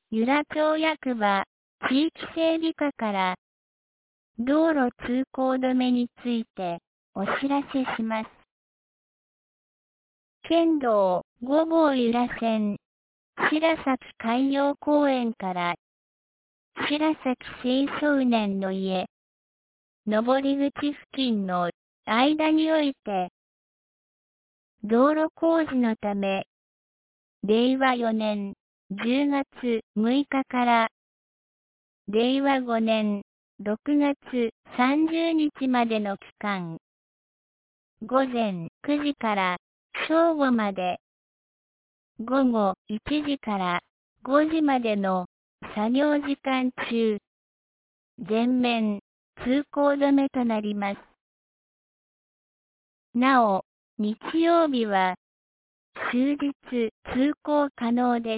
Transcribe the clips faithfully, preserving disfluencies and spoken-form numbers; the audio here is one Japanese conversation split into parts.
由良町役場地域整備課から道路通行止めについてお知らせします。県道ご号由良線白崎海洋公園から白崎清少年の家登り口付近の間において道路工事のためれいわよねんじゅうがつむいかかられいわごねんろくがつさんじゅうにちまでの期間、ごぜんくじから正午まで、ごごいちじからごじまでの作業時間中、全面通行止めとなります。なお、日曜日は終日通行可能です。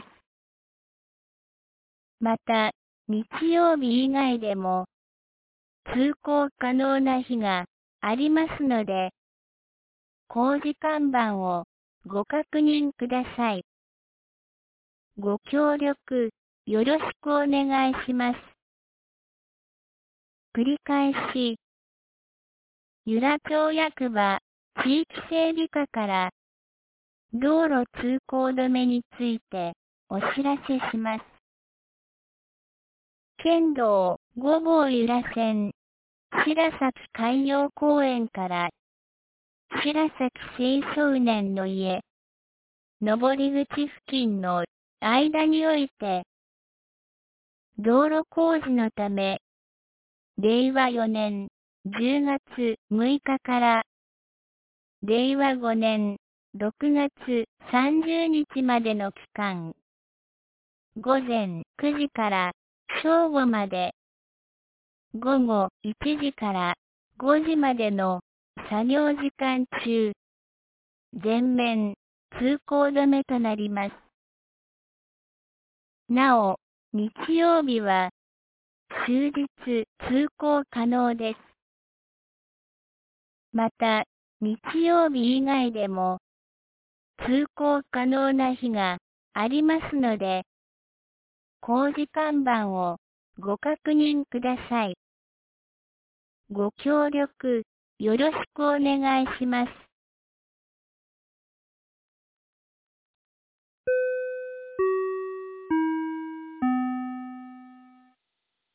また、日曜日以外でも通行可能な日がありますので、工事看板をご確認ください。ご協力よろしくお願いします。繰り返し、由良町役場地域整備課から道路通行止めについてお知らせします。県道ご号由良線白崎海洋公園から白崎清少年の家登り口付近の間において道路工事のためれいわよねんじゅうがつむいかかられいわごねんろくがつさんじゅうにちまでの期間、ごぜんくじから正午まで、ごごいちじからごじまでの作業時間中、全面通行止めとなります。なお、日曜日は終日通行可能です。また、日曜日以外でも通行可能な日がありますので、工事看板をご確認ください。ご協力よろしくお願いします。